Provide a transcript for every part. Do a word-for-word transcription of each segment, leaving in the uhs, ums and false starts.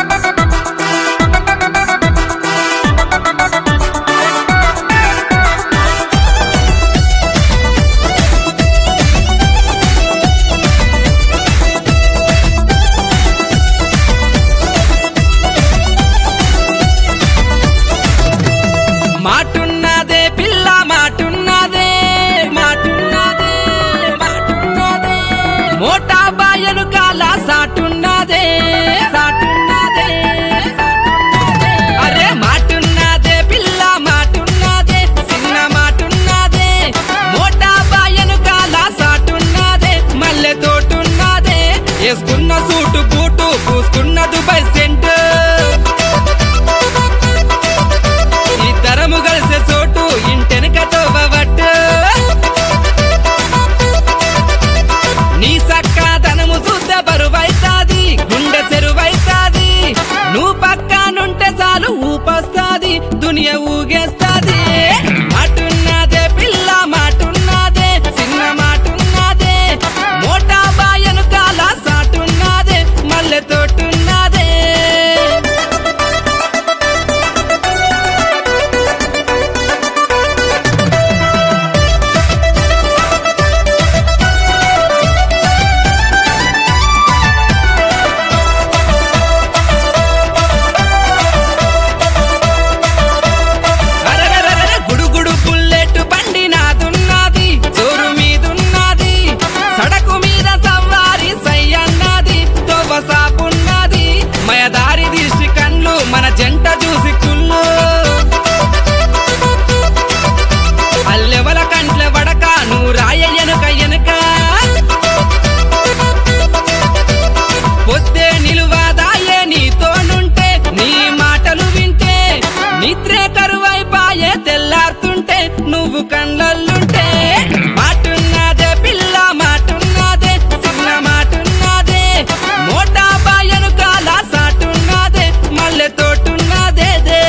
మాటున్నదే పిల్ల మాటున్నదే మాటున్నదే మాటున్నదే మోటా బాయను కాల సాటున్నదే సాటున్నదే సాటున్నదే అరే మాటున్నదే పిల్ల మాటున్నదే చిన్న మాటున్నదే మోటా బాయను కాల సాటున్నదే మల్లె తోటున్నదే వేసుకున్న సూటు బూటు పూసుకున్న దుబాయ్ సెంట్ ఇద్దరము కలిసే చోటు ఇంటెనకతో బవట్టు నీ సక్కదనము చూద్ద బరువైతాది గుండె చెరువైతాది నువ్వు పక్కనుంటే చాలు ఊపొస్తాది దునియా ఊగేస్తాది మాటున్నదే పిల్ల మాటున్నదే చిన్న మాటున్నదే మోటా బాయను కాల సాటున్నదే మల్లె తోటున్నదే మయదారి దిష్టి కన్లు మన జంట చూసి కుళ్ళు అల్లెవల కంట్ల వడక నువ్వు రాయ ఎనుక ఎనుక పొద్దే నిలువాదాయే నీతోనుంటే నీ మాటలు వింటే నిద్రే కరువైపాయే తెల్లారుతుంటే నువ్వు కళ్ళల్లుంటే మాటున్నదే పిల్ల మాటున్నదే చిన్న మాటున్నదే మోటా బాయను కాల సాటున్నదే మల్లె తోటున్నదే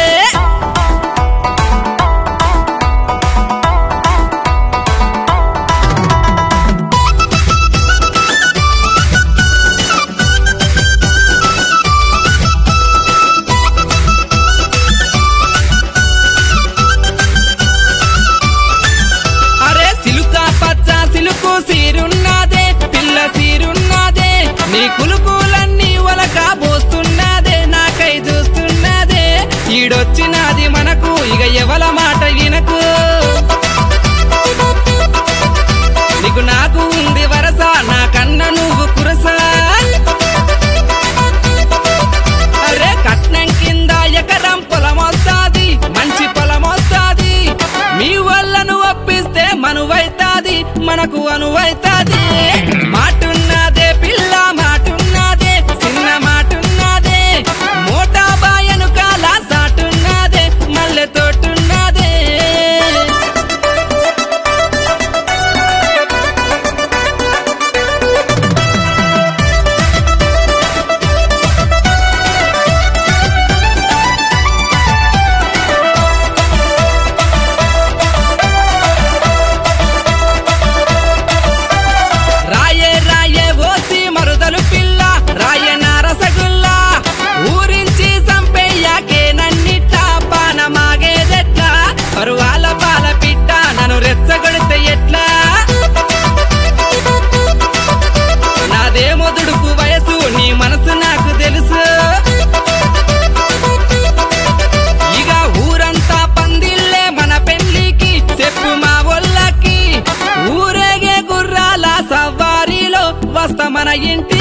అరే సిలుక పచ్చ సిలుకు సీరున్నదే పిల్ల సీరున్నదే నీ కులుకులన్నీ ఒలక పోస్తున్నదే నాకై చూస్తున్నదే ఈడొచ్చినది మనకు ఇక ఎవల మాట వినకు నీకు నాకు ఉంది వరస నా కన్న నువ్వు కురసా అరే కట్నం కింద ఎకరం పొలం వస్తాది మంచి పొలం వస్తాది మీ వల్లను ఒప్పిస్తే మనువైతాది మనకు అనువైతాది మాటున్నదే పిల్ల మాటున్నదే చిన్న మాటున్నదే మోటా బాయను కాల సాటున్నదే మల్లె తోటున్నదే రాయే రాయే ఓసి మరుదలు పిల్ల రాయ నారసగుల్లా ఊరించి సంపెయ్యాకే నన్నిట్ట పానమాగేదెట్లా పరువాల పాల పిట్ట నన్ను రెచ్చగొడితే ఎట్లా నాదేమో దుడుకు వయసు నీ మనసు నాకు తెలుసు ఇక ఊరంతా పందిల్లే మన పెళ్లికి చెప్పు మా ఒళ్ళకి ఊరేగే గుర్రాల సవారీలో వస్తా మన ఇంటి